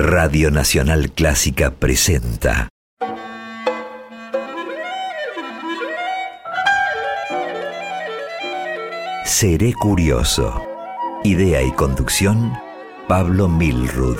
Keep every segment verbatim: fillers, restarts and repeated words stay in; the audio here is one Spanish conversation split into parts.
Radio Nacional Clásica presenta Seré Curioso. Idea y conducción, Pablo Milrud.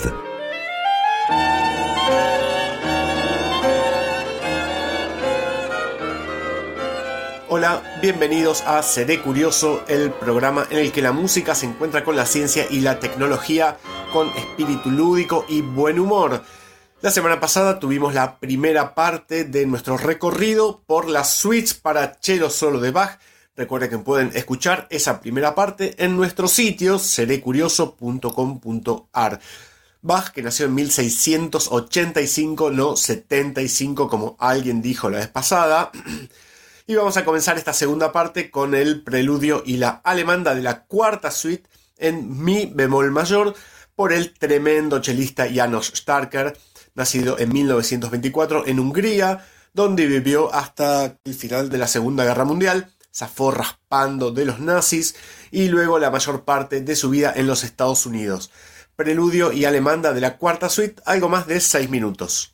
Hola, bienvenidos a Seré Curioso, el programa en el que la música se encuentra con la ciencia y la tecnología con espíritu lúdico y buen humor. La semana pasada tuvimos la primera parte de nuestro recorrido por las suites para cello solo de Bach. Recuerden que pueden escuchar esa primera parte en nuestro sitio seré curioso punto com punto a r. Bach, que nació en mil seiscientos ochenta y cinco, no setenta y cinco como alguien dijo la vez pasada. Y vamos a comenzar esta segunda parte con el preludio y la alemanda de la cuarta suite en mi bemol mayor por el tremendo chelista János Starker, nacido en mil novecientos veinticuatro en Hungría, donde vivió hasta el final de la Segunda Guerra Mundial, zafó raspando de los nazis y luego la mayor parte de su vida en los Estados Unidos. Preludio y alemanda de la cuarta suite, algo más de seis minutos.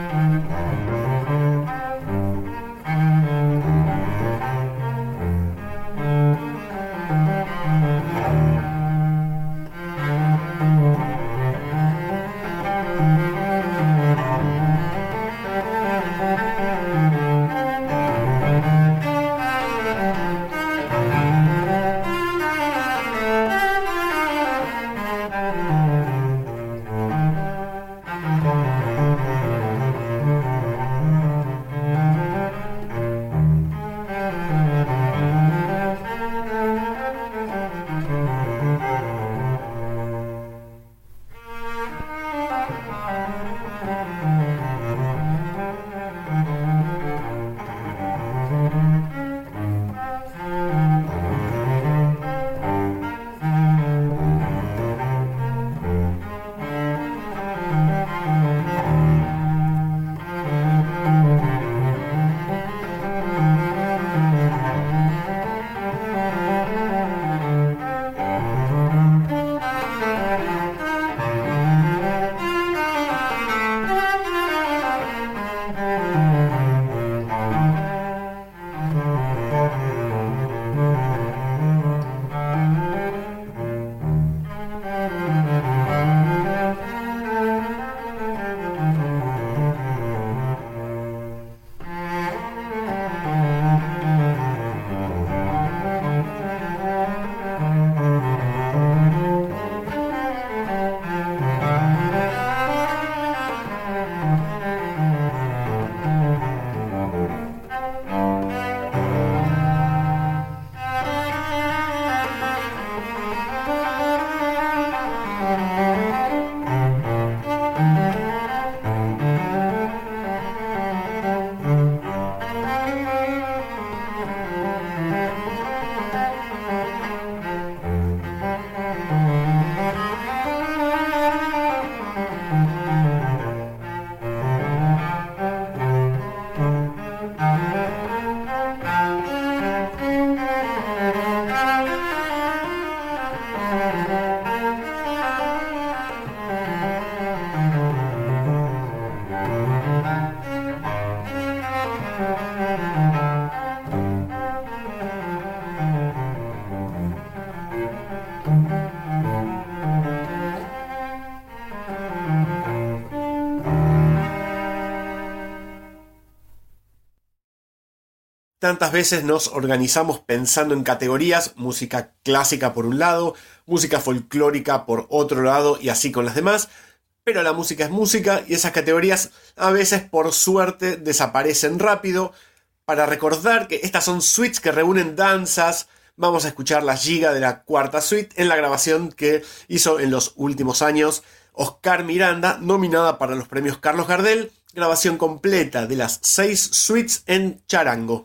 Tantas veces nos organizamos pensando en categorías, música clásica por un lado, música folclórica por otro lado y así con las demás, pero la música es música y esas categorías a veces por suerte desaparecen rápido. Para recordar que estas son suites que reúnen danzas, vamos a escuchar la giga de la cuarta suite en la grabación que hizo en los últimos años Oscar Miranda, nominada para los premios Carlos Gardel, grabación completa de las seis suites en charango.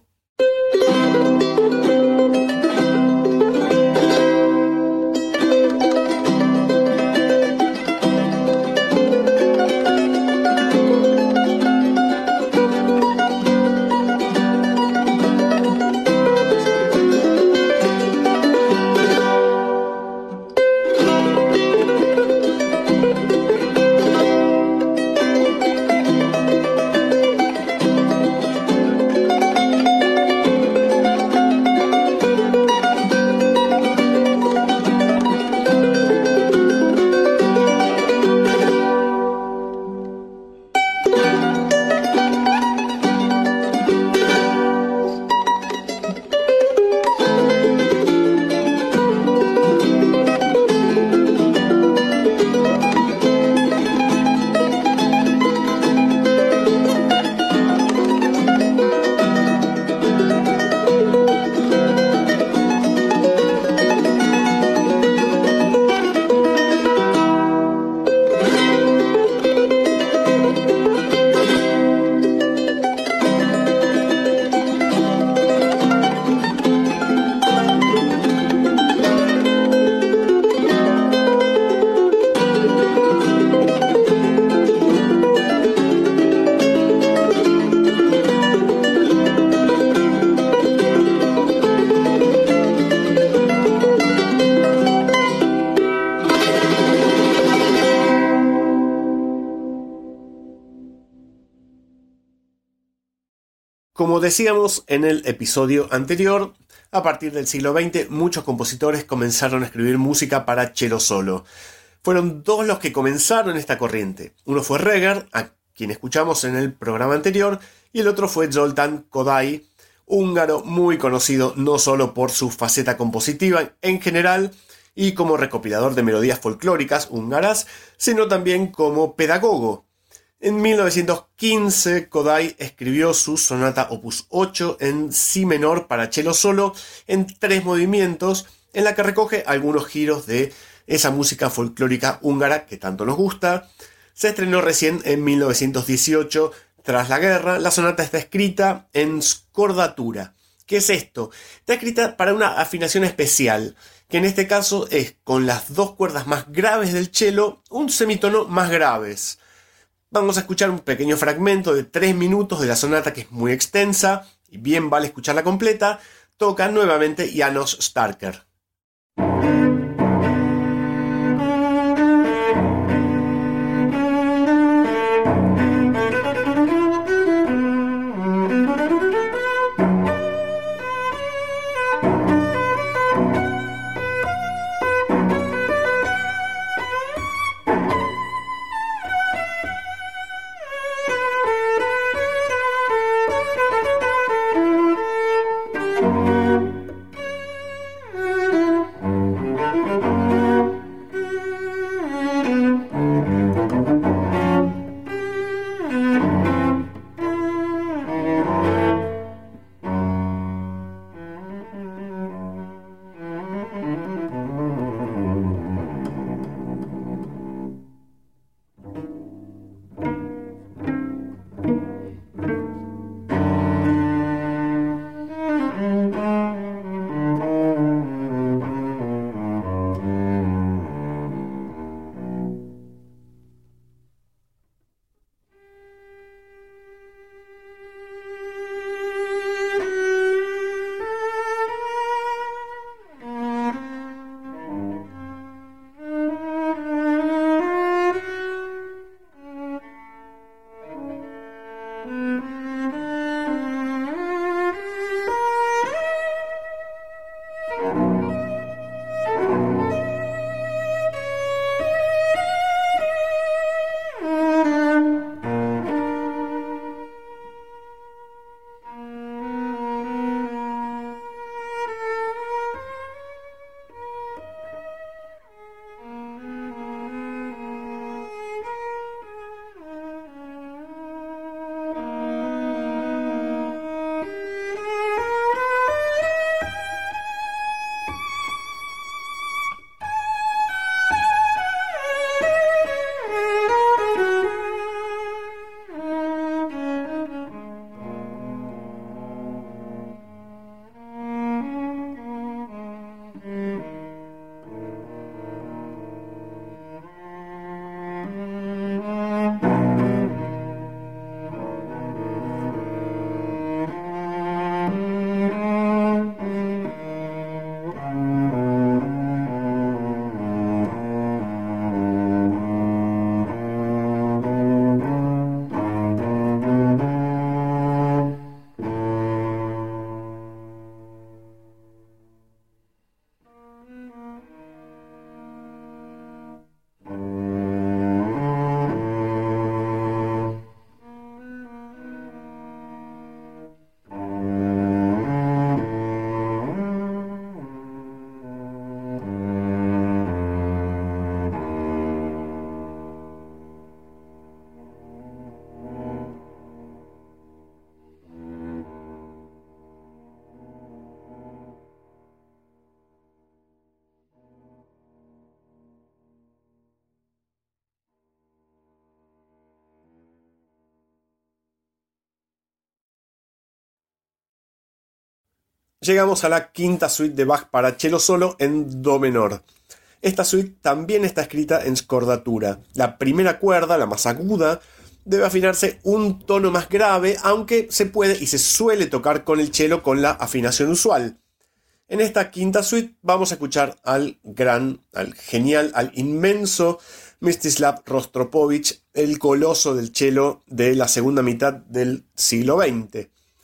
Como decíamos en el episodio anterior, a partir del siglo veinte muchos compositores comenzaron a escribir música para cello solo. Fueron dos los que comenzaron esta corriente. Uno fue Reger, a quien escuchamos en el programa anterior, y el otro fue Zoltán Kodály, húngaro muy conocido no solo por su faceta compositiva en general y como recopilador de melodías folclóricas húngaras, sino también como pedagogo. En mil novecientos quince, Kodály escribió su sonata opus ocho en si menor para cello solo en tres movimientos, en la que recoge algunos giros de esa música folclórica húngara que tanto nos gusta. Se estrenó recién en mil novecientos dieciocho, tras la guerra. La sonata está escrita en scordatura. ¿Qué es esto? Está escrita para una afinación especial, que en este caso es con las dos cuerdas más graves del cello, un semitono más graves. Vamos a escuchar un pequeño fragmento de tres minutos de la sonata, que es muy extensa y bien vale escucharla completa. Toca nuevamente János Starker. Llegamos a la quinta suite de Bach para cello solo en do menor. Esta suite también está escrita en scordatura. La primera cuerda, la más aguda, debe afinarse un tono más grave, aunque se puede y se suele tocar con el cello con la afinación usual. En esta quinta suite vamos a escuchar al gran, al genial, al inmenso Mstislav Rostropovich, el coloso del cello de la segunda mitad del siglo veinte.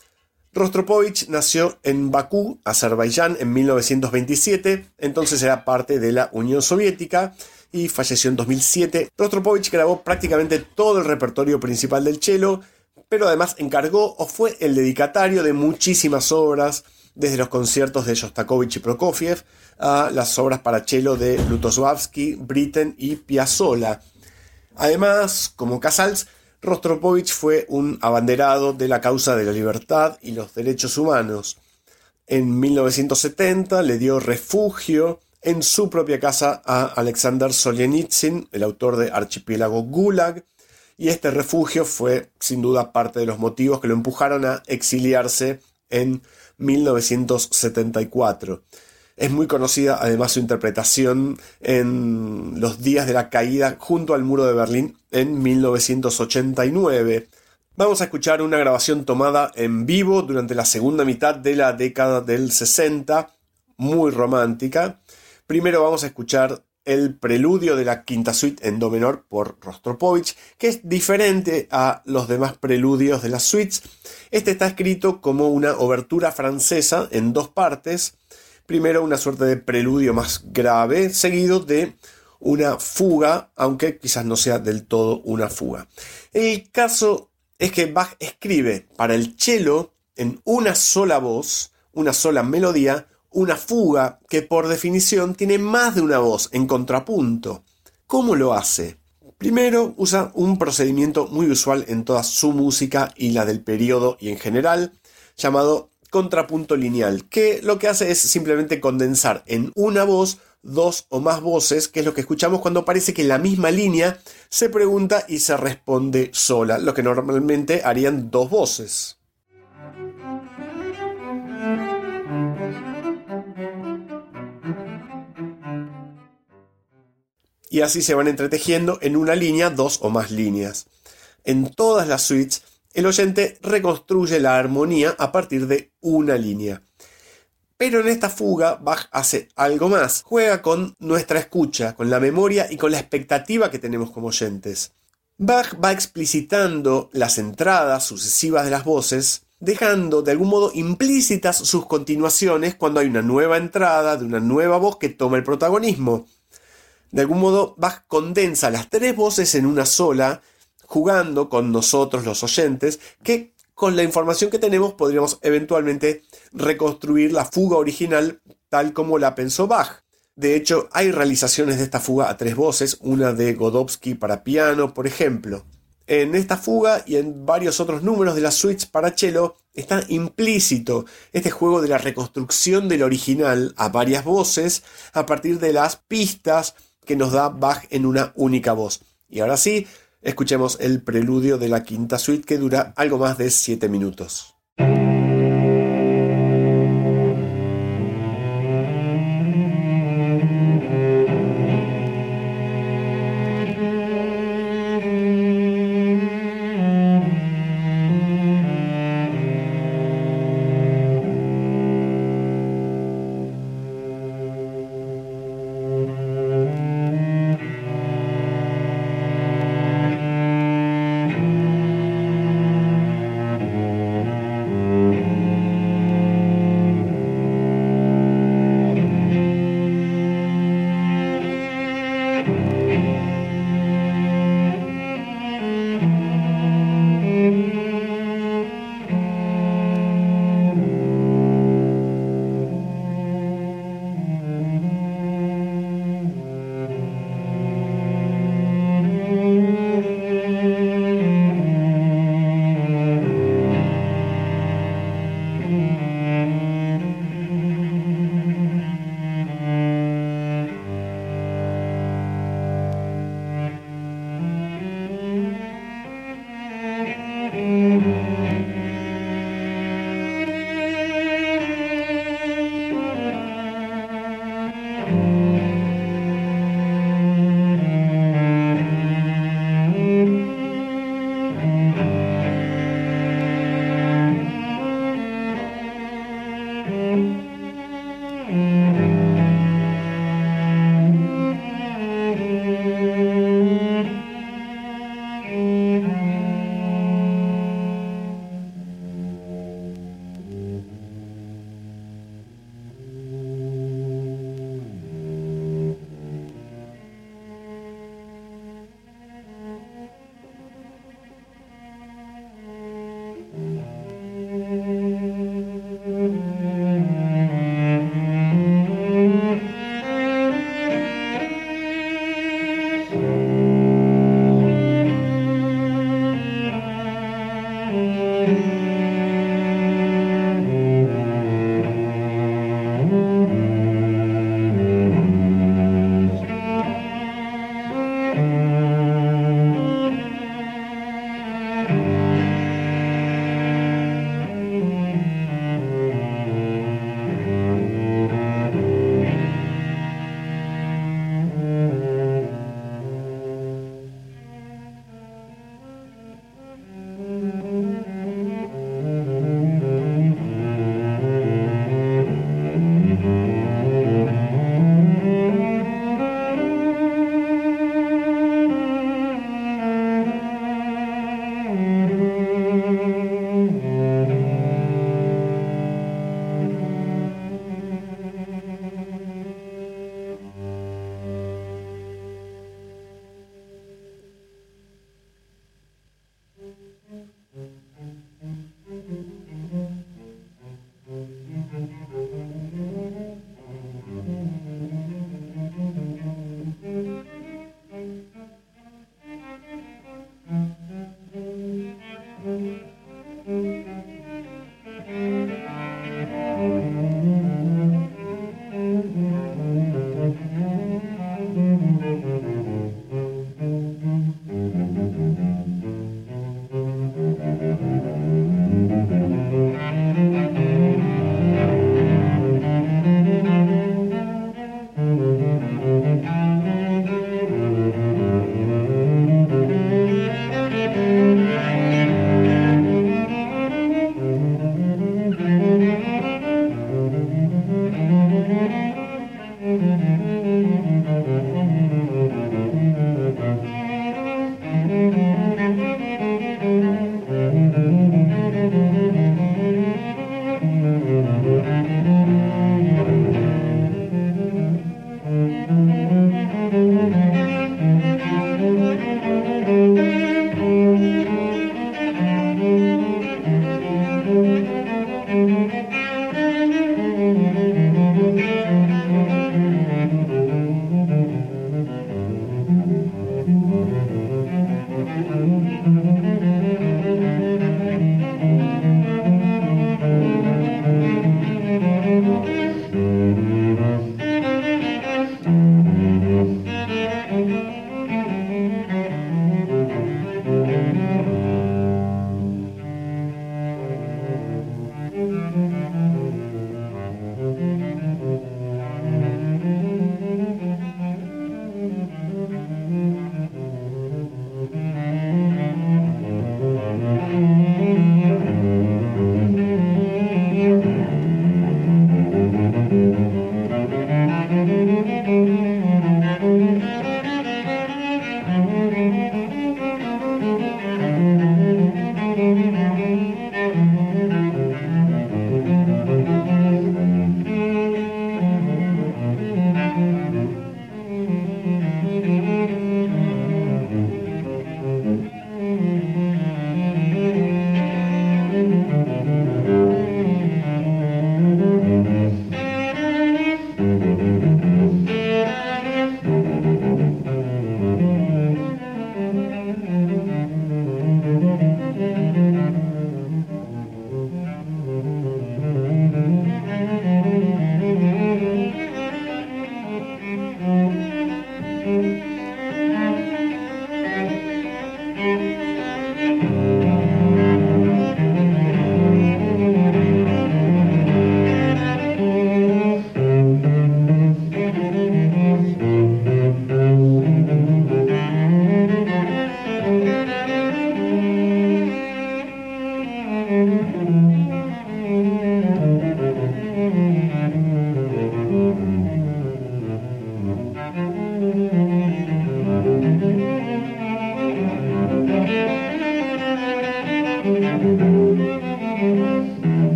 Rostropovich nació en Bakú, Azerbaiyán, en mil novecientos veintisiete, entonces era parte de la Unión Soviética y falleció en dos mil siete. Rostropovich grabó prácticamente todo el repertorio principal del cello, pero además encargó o fue el dedicatario de muchísimas obras, desde los conciertos de Shostakovich y Prokofiev a las obras para cello de Lutosławski, Britten y Piazzolla. Además, como Casals, Rostropovich fue un abanderado de la causa de la libertad y los derechos humanos. En mil novecientos setenta le dio refugio en su propia casa a Alexander Solzhenitsyn, el autor de Archipiélago Gulag, y este refugio fue sin duda parte de los motivos que lo empujaron a exiliarse en mil novecientos setenta y cuatro. Es muy conocida además su interpretación en los días de la caída junto al muro de Berlín en mil novecientos ochenta y nueve. Vamos a escuchar una grabación tomada en vivo durante la segunda mitad de la década del sesenta, muy romántica. Primero vamos a escuchar el preludio de la quinta suite en do menor por Rostropovich, que es diferente a los demás preludios de las suites. Este está escrito como una obertura francesa en dos partes. Primero una suerte de preludio más grave, seguido de una fuga, aunque quizás no sea del todo una fuga. El caso es que Bach escribe para el cello en una sola voz, una sola melodía, una fuga que por definición tiene más de una voz en contrapunto. ¿Cómo lo hace? Primero usa un procedimiento muy usual en toda su música y la del periodo y en general, llamado contrapunto lineal, que lo que hace es simplemente condensar en una voz dos o más voces, que es lo que escuchamos cuando parece que la misma línea se pregunta y se responde sola, lo que normalmente harían dos voces. Y así se van entretejiendo en una línea dos o más líneas. En todas las suites, el oyente reconstruye la armonía a partir de una línea. Pero en esta fuga, Bach hace algo más. Juega con nuestra escucha, con la memoria y con la expectativa que tenemos como oyentes. Bach va explicitando las entradas sucesivas de las voces, dejando de algún modo implícitas sus continuaciones cuando hay una nueva entrada de una nueva voz que toma el protagonismo. De algún modo, Bach condensa las tres voces en una sola, jugando con nosotros los oyentes, que con la información que tenemos podríamos eventualmente reconstruir la fuga original tal como la pensó Bach. De hecho, hay realizaciones de esta fuga a tres voces, una de Godowsky para piano, por ejemplo. En esta fuga y en varios otros números de las suites para cello está implícito este juego de la reconstrucción del original a varias voces a partir de las pistas que nos da Bach en una única voz. Y ahora sí, escuchemos el preludio de la quinta suite que dura algo más de siete minutos.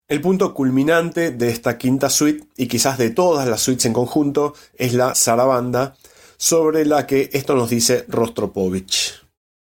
El punto culminante de esta quinta suite, y quizás de todas las suites en conjunto, es la Sarabanda, sobre la que esto nos dice Rostropovich.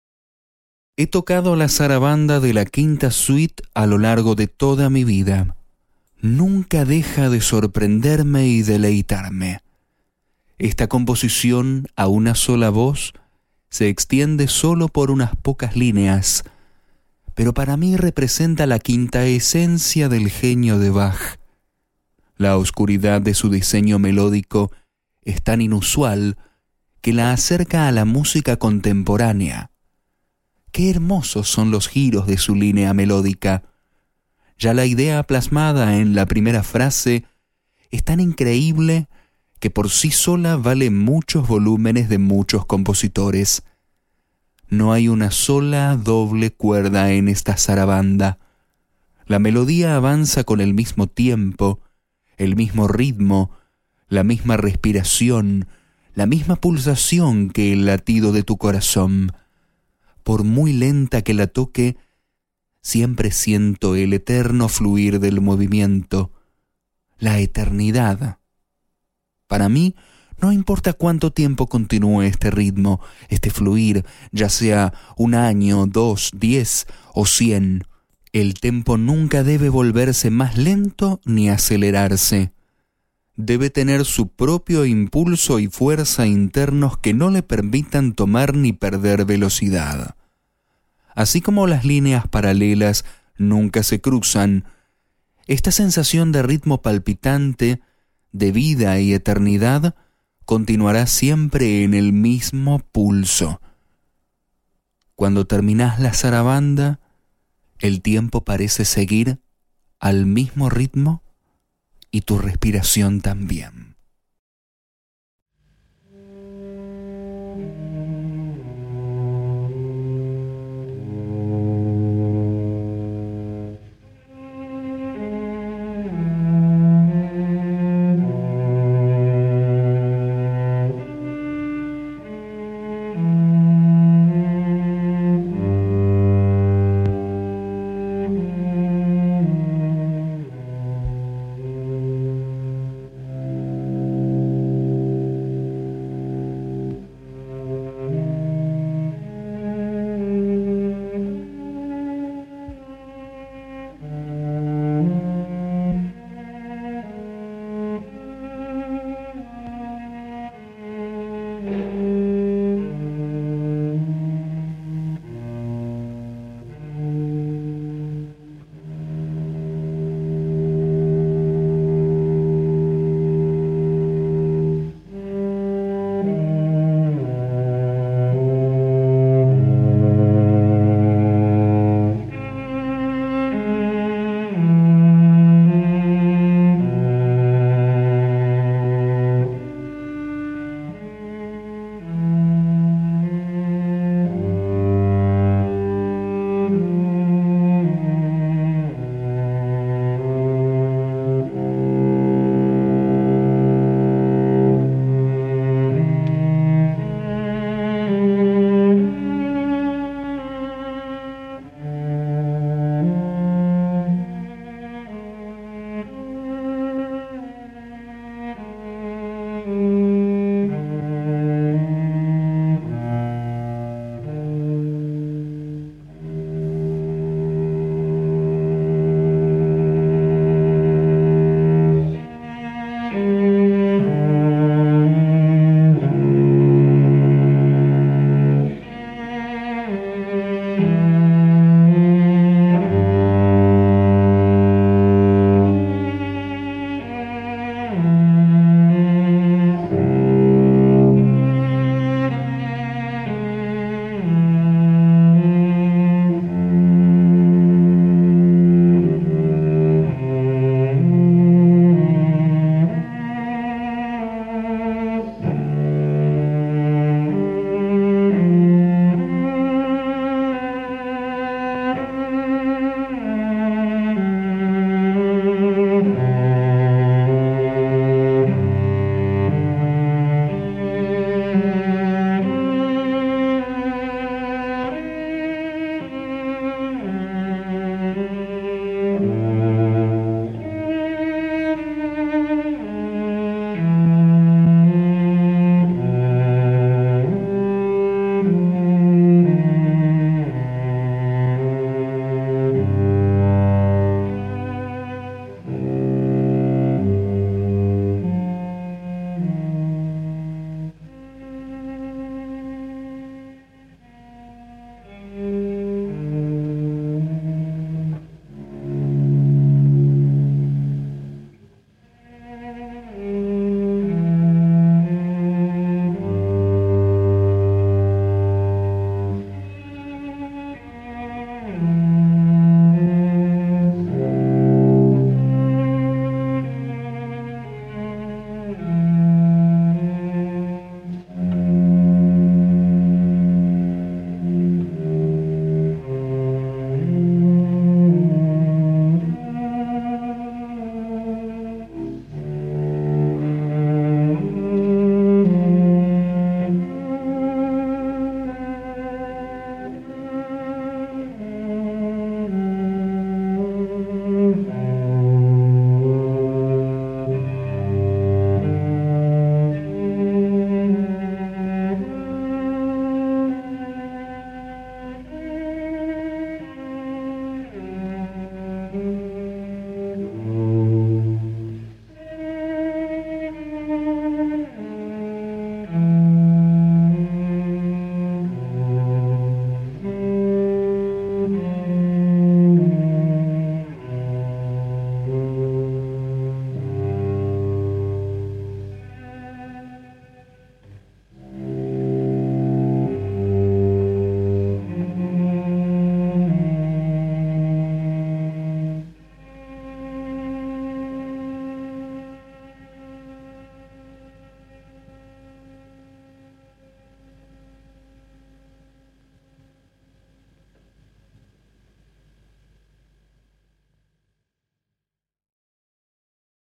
He tocado la zarabanda de la quinta suite a lo largo de toda mi vida. Nunca deja de sorprenderme y deleitarme. Esta composición a una sola voz se extiende solo por unas pocas líneas, pero para mí representa la quinta esencia del genio de Bach. La oscuridad de su diseño melódico es tan inusual que la acerca a la música contemporánea. Qué hermosos son los giros de su línea melódica. Ya la idea plasmada en la primera frase es tan increíble que por sí sola vale muchos volúmenes de muchos compositores. No hay una sola doble cuerda en esta zarabanda. La melodía avanza con el mismo tiempo, el mismo ritmo, la misma respiración, la misma pulsación que el latido de tu corazón. Por muy lenta que la toque, siempre siento el eterno fluir del movimiento, la eternidad. Para mí, no importa cuánto tiempo continúe este ritmo, este fluir, ya sea un año, dos, diez o cien, el tempo nunca debe volverse más lento ni acelerarse. Debe tener su propio impulso y fuerza internos que no le permitan tomar ni perder velocidad. Así como las líneas paralelas nunca se cruzan, esta sensación de ritmo palpitante, de vida y eternidad, continuará siempre en el mismo pulso. Cuando terminas la zarabanda, el tiempo parece seguir al mismo ritmo y tu respiración también.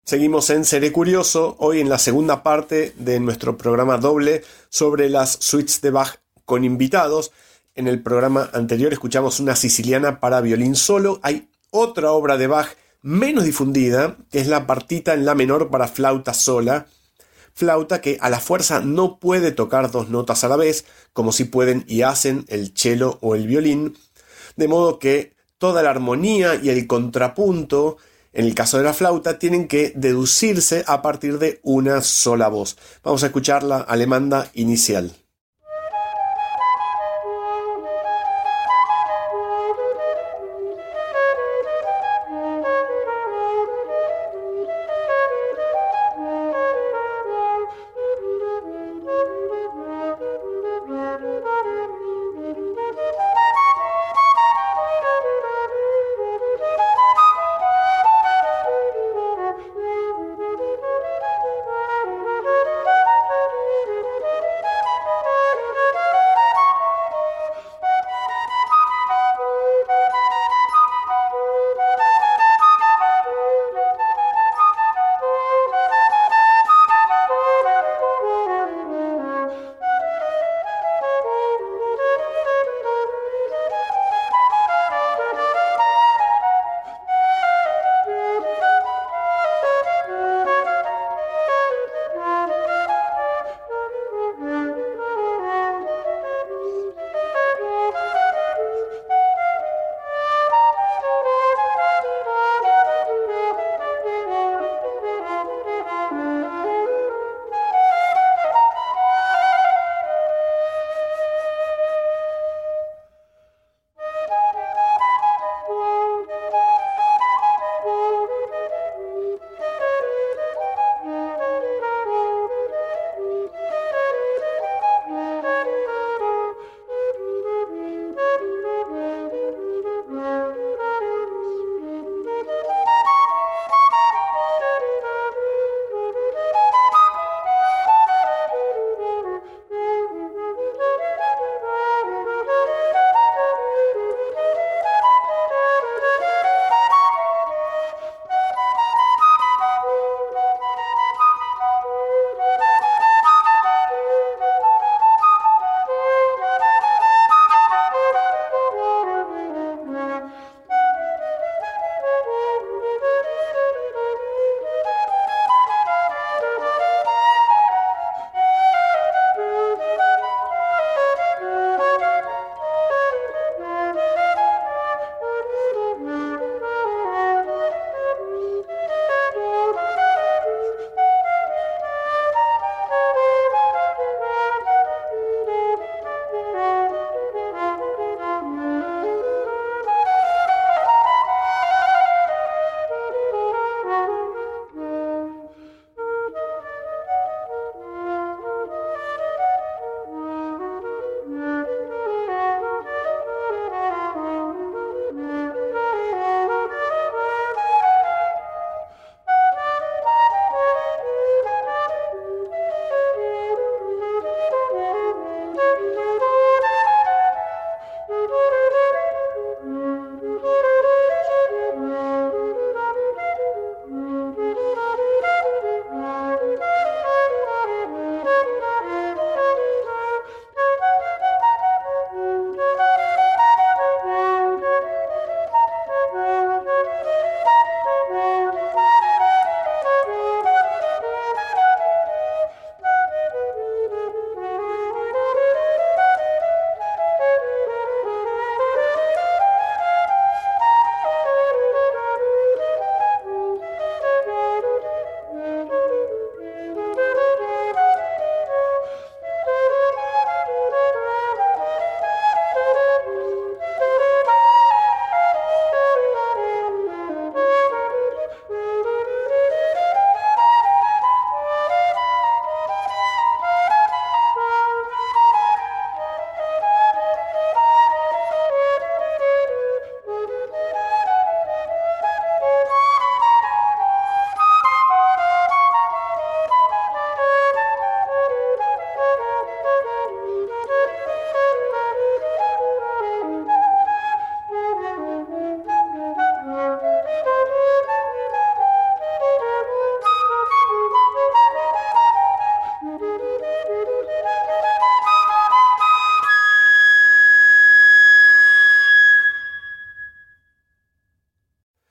Seguimos en Seré Curioso, hoy en la segunda parte de nuestro programa doble sobre las suites de Bach con invitados. En el programa anterior escuchamos una siciliana para violín solo. Hay otra obra de Bach menos difundida, que es la partita en la menor para flauta sola. Flauta que a la fuerza no puede tocar dos notas a la vez, como si pueden y hacen el cello o el violín. De modo que toda la armonía y el contrapunto, en el caso de la flauta, tienen que deducirse a partir de una sola voz. Vamos a escuchar la alemanda inicial.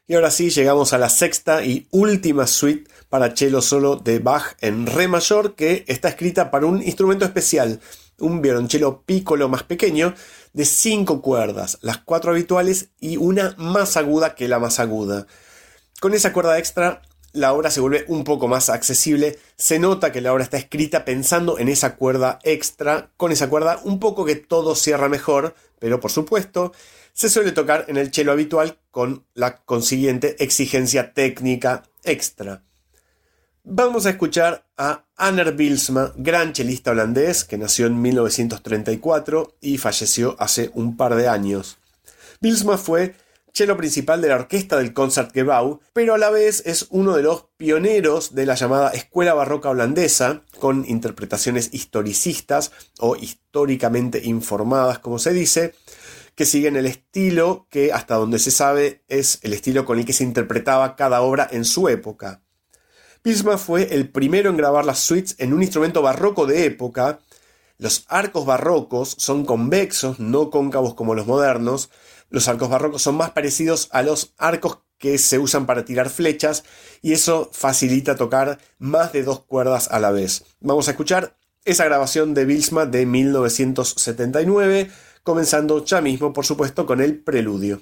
Y ahora sí, llegamos a la sexta y última suite para cello solo de Bach en re mayor, que está escrita para un instrumento especial, un violonchelo piccolo más pequeño, de cinco cuerdas, las cuatro habituales y una más aguda que la más aguda. Con esa cuerda extra, la obra se vuelve un poco más accesible. Se nota que la obra está escrita pensando en esa cuerda extra, con esa cuerda un poco que todo cierra mejor, pero por supuesto se suele tocar en el cello habitual con la consiguiente exigencia técnica extra. Vamos a escuchar a Anders Bylsma, gran chelista holandés que nació en mil novecientos treinta y cuatro y falleció hace un par de años. Bylsma fue cello principal de la orquesta del Concertgebouw, pero a la vez es uno de los pioneros de la llamada escuela barroca holandesa, con interpretaciones historicistas o históricamente informadas, como se dice, que siguen el estilo que, hasta donde se sabe, es el estilo con el que se interpretaba cada obra en su época. Bylsma fue el primero en grabar las suites en un instrumento barroco de época. Los arcos barrocos son convexos, no cóncavos como los modernos. Los arcos barrocos son más parecidos a los arcos que se usan para tirar flechas y eso facilita tocar más de dos cuerdas a la vez. Vamos a escuchar esa grabación de Bylsma de mil novecientos setenta y nueve, comenzando ya mismo, por supuesto, con el preludio.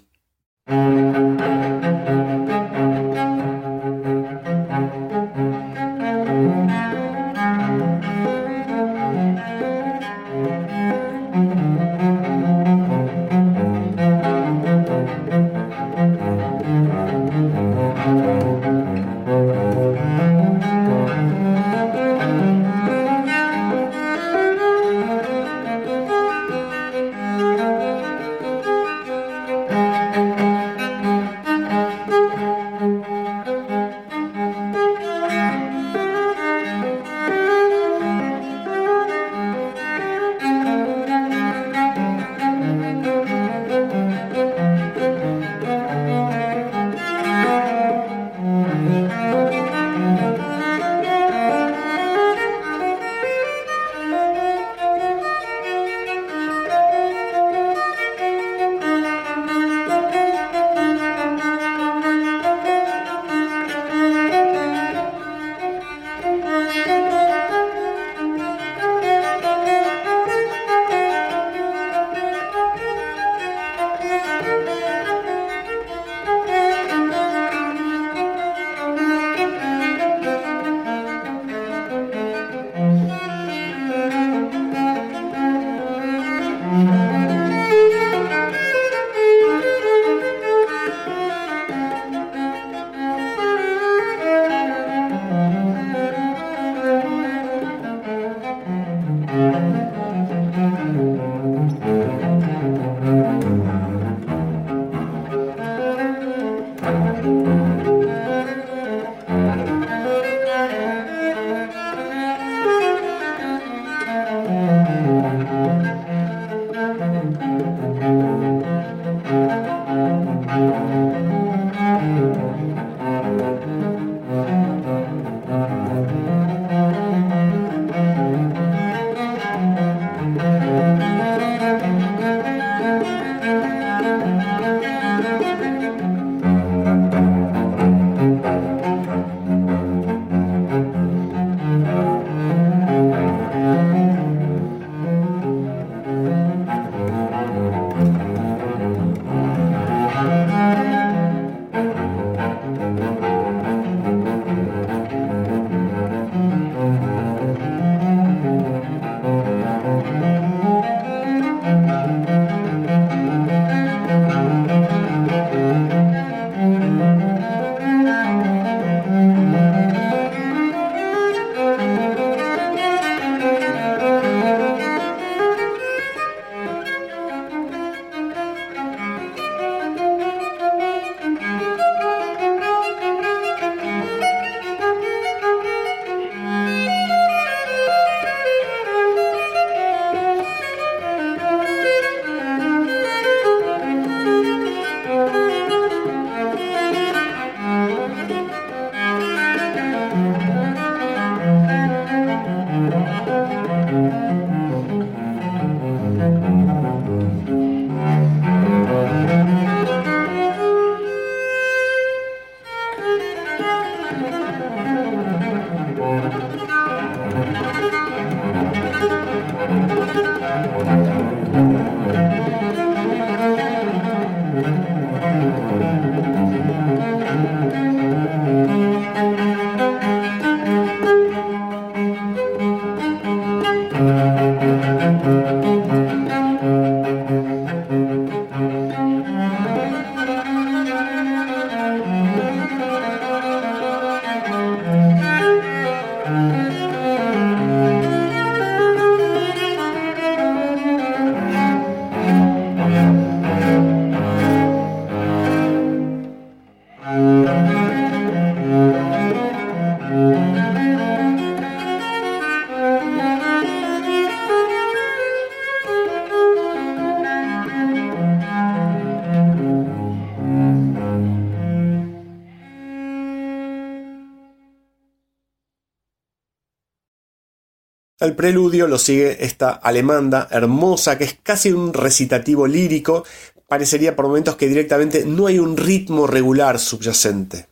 Al preludio lo sigue esta alemanda hermosa que es casi un recitativo lírico. Parecería por momentos que directamente no hay un ritmo regular subyacente.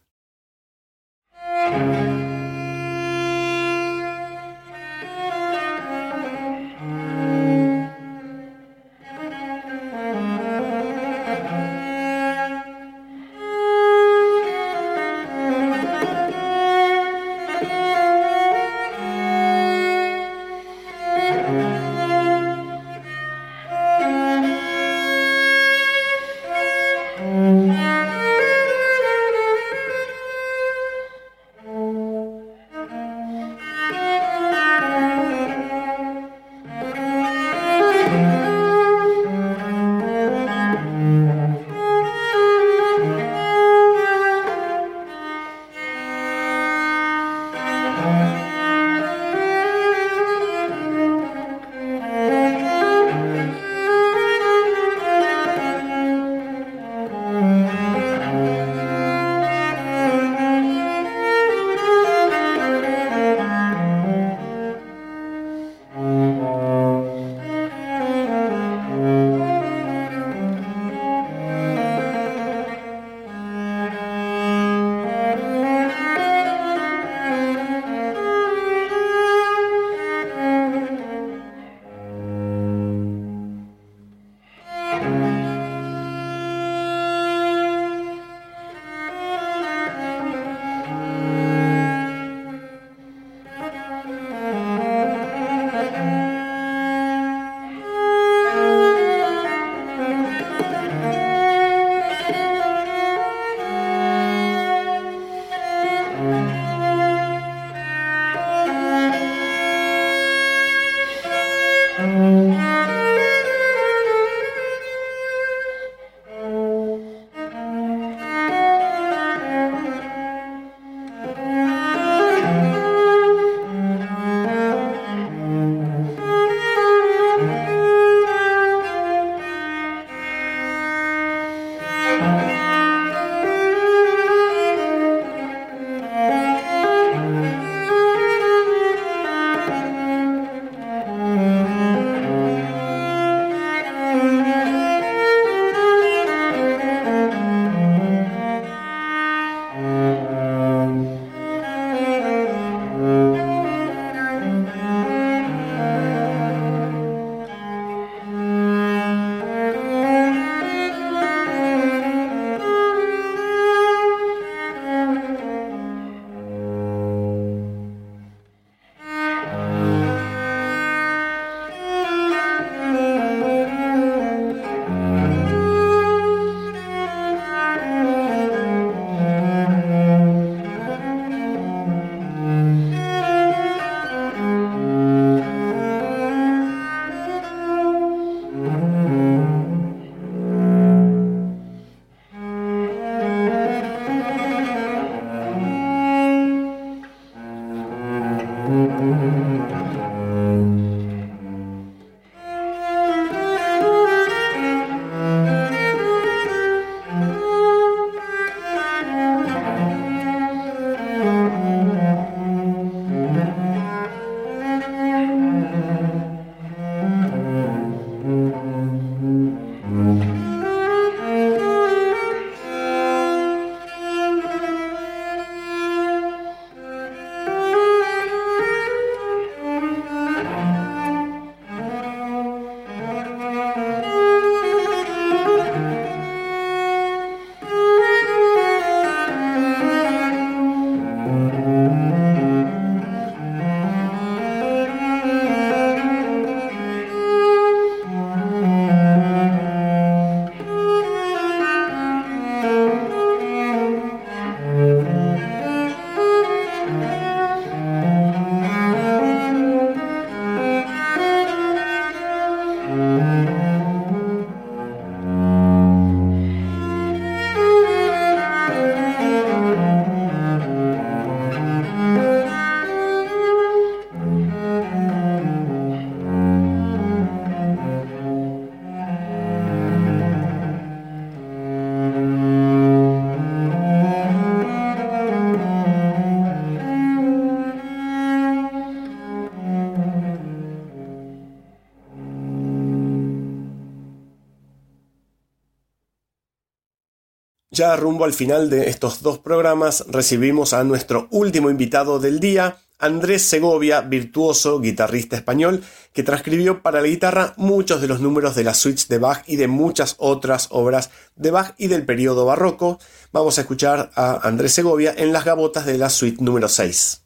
Ya rumbo al final de estos dos programas recibimos a nuestro último invitado del día, Andrés Segovia, virtuoso guitarrista español, que transcribió para la guitarra muchos de los números de las suites de Bach y de muchas otras obras de Bach y del periodo barroco. Vamos a escuchar a Andrés Segovia en las gavotas de la suite número seis.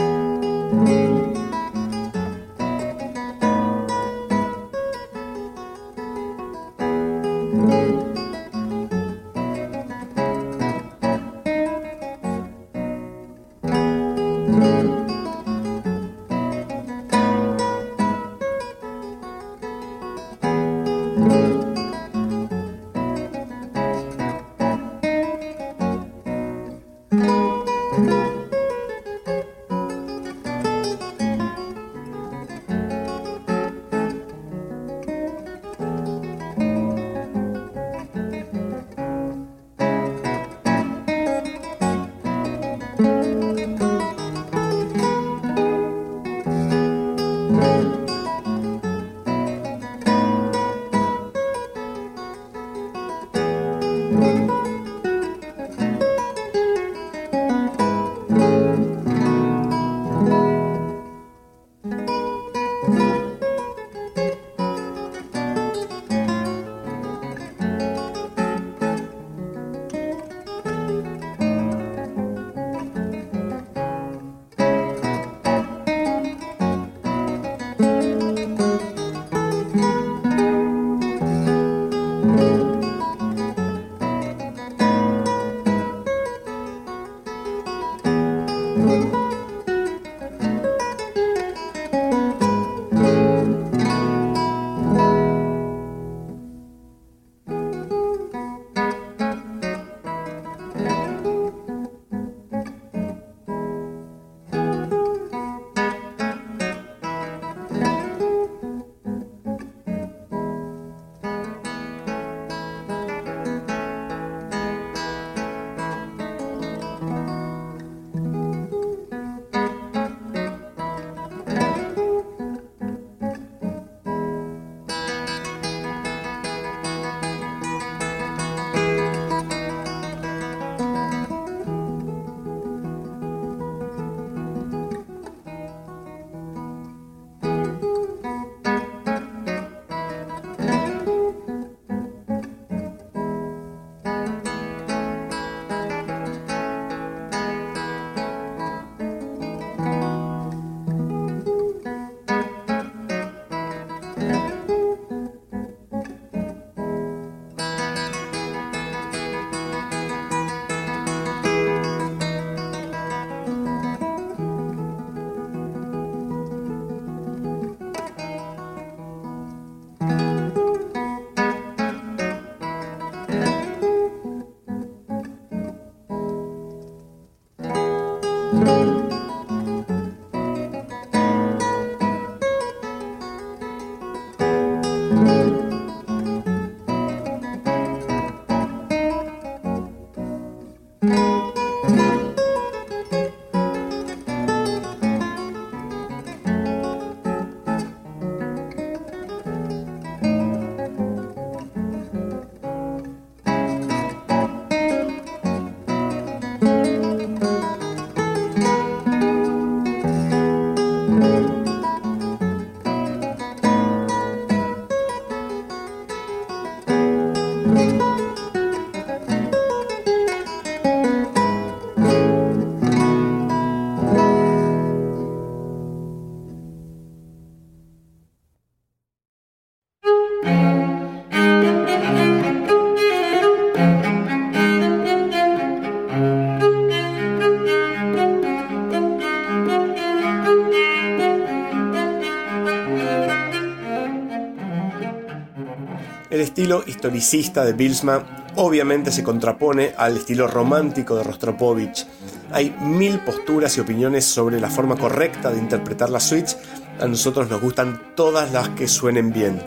El estilo historicista de Bylsma obviamente se contrapone al estilo romántico de Rostropovich. Hay mil posturas y opiniones sobre la forma correcta de interpretar las suites. A nosotros nos gustan todas las que suenen bien.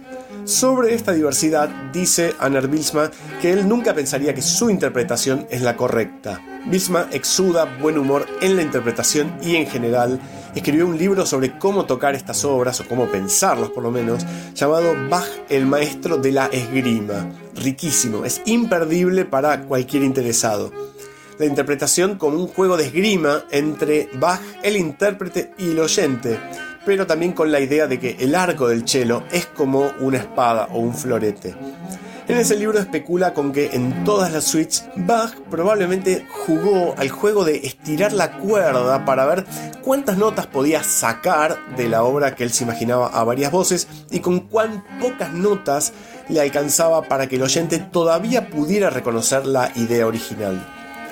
Sobre esta diversidad dice Einar Bylsma que él nunca pensaría que su interpretación es la correcta. Bylsma exuda buen humor en la interpretación y en general escribió un libro sobre cómo tocar estas obras, o cómo pensarlas por lo menos, llamado Bach, el maestro de la esgrima. riquísimo, es imperdible para cualquier interesado. La interpretación como un juego de esgrima entre Bach, el intérprete y el oyente, pero también con la idea de que el arco del cello es como una espada o un florete. En ese libro especula con que en todas las suites Bach probablemente jugó al juego de estirar la cuerda para ver cuántas notas podía sacar de la obra que él se imaginaba a varias voces y con cuán pocas notas le alcanzaba para que el oyente todavía pudiera reconocer la idea original.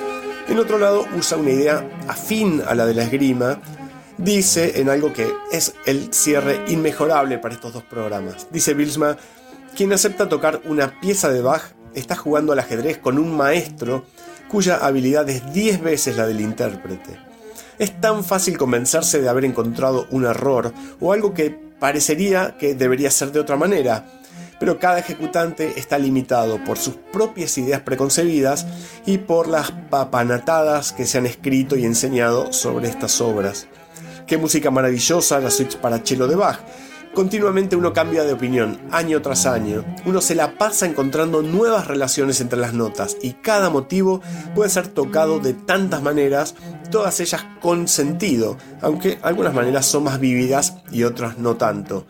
En otro lado, usa una idea afín a la de la esgrima. Dice en algo que es el cierre inmejorable para estos dos programas. Dice Bylsma: quien acepta tocar una pieza de Bach está jugando al ajedrez con un maestro cuya habilidad es diez veces la del intérprete. Es tan fácil convencerse de haber encontrado un error o algo que parecería que debería ser de otra manera, pero cada ejecutante está limitado por sus propias ideas preconcebidas y por las papanatadas que se han escrito y enseñado sobre estas obras. Qué música maravillosa la suite para cello de Bach. Continuamente uno cambia de opinión, año tras año. Uno se la pasa encontrando nuevas relaciones entre las notas y cada motivo puede ser tocado de tantas maneras, todas ellas con sentido, aunque algunas maneras son más vívidas y otras no tanto.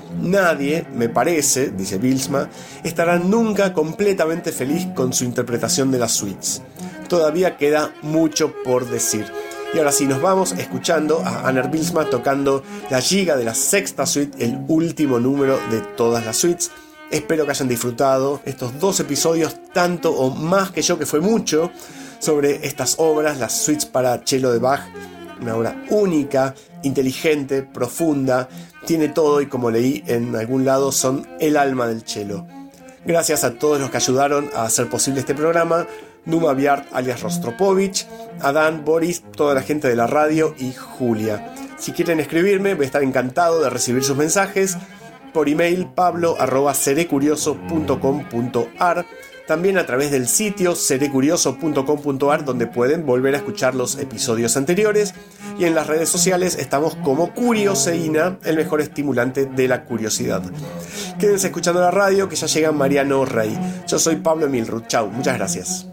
Nadie, me parece, dice Bylsma, estará nunca completamente feliz con su interpretación de las suites. Todavía queda mucho por decir. Y ahora sí, nos vamos escuchando a Anner Bylsma tocando la giga de la sexta suite, el último número de todas las suites. Espero que hayan disfrutado estos dos episodios, tanto o más que yo, que fue mucho, sobre estas obras, las suites para cello de Bach. Una obra única, inteligente, profunda, tiene todo y, como leí en algún lado, son el alma del cello. Gracias a todos los que ayudaron a hacer posible este programa: Numa Biart alias Rostropovich, Adán, Boris, toda la gente de la radio y Julia. Si quieren escribirme, voy a estar encantado de recibir sus mensajes por email pablo arroba serecurioso punto com punto ar, también a través del sitio serecurioso punto com punto ar, donde pueden volver a escuchar los episodios anteriores, y en las redes sociales estamos como Curioseína, el mejor estimulante de la curiosidad. Quédense escuchando la radio, que ya llega Mariano Rey. Yo soy Pablo Milrud. Chau, muchas gracias.